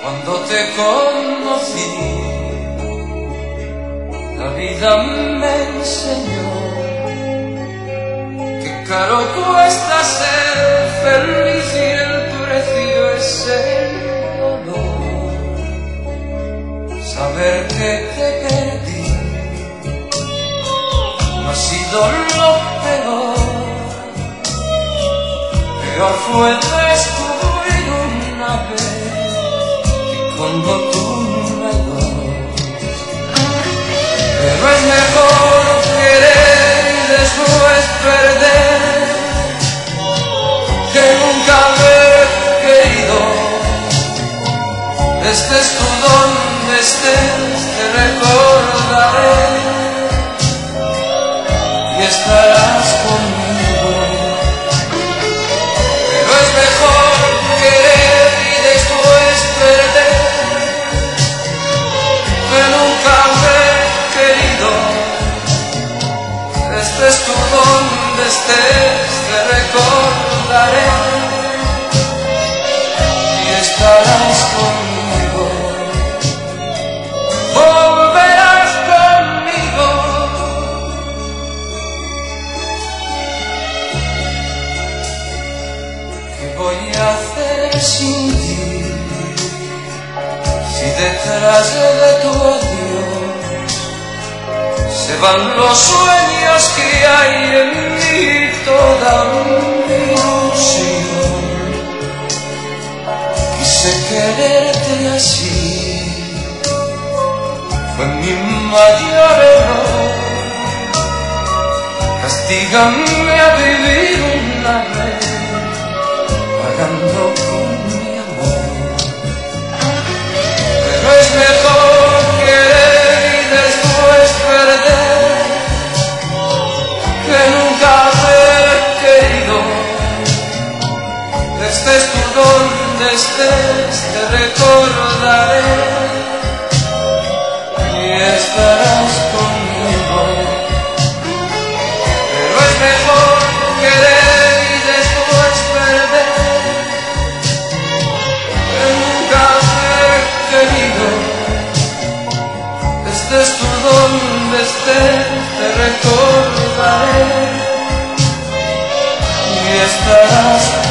Cuando te conocí, la vida me enseñó que caro cuesta ser feliz y el precio es el dolor. Saber que te perdí no ha sido lo peor. Peor fue descubrir una vez cuando tú me das. Pero es mejor querer y después perder que nunca haber querido. Estés tú donde estés, te recordaré y estarás conmigo. Pero es mejor querer y después perder que nunca haber querido. Estés tú donde estés, te recordaré y estarás conmigo. Volverás conmigo. ¿Qué voy a hacer sin ti? Si detrás de tu adiós se van los sueños que hay en mí, toda mi ilusión. Quise quererte así, fue mi mayor error. Castígame a vivir una vez, pagando con mi amor. Pero es mejor querer y después perder que nunca haber querido. Estés tú donde estés, te recordaré y estarás conmigo. Pero es mejor querer y después perder que nunca haber querido. Estés tú donde estés, te recordaré y estarás conmigo.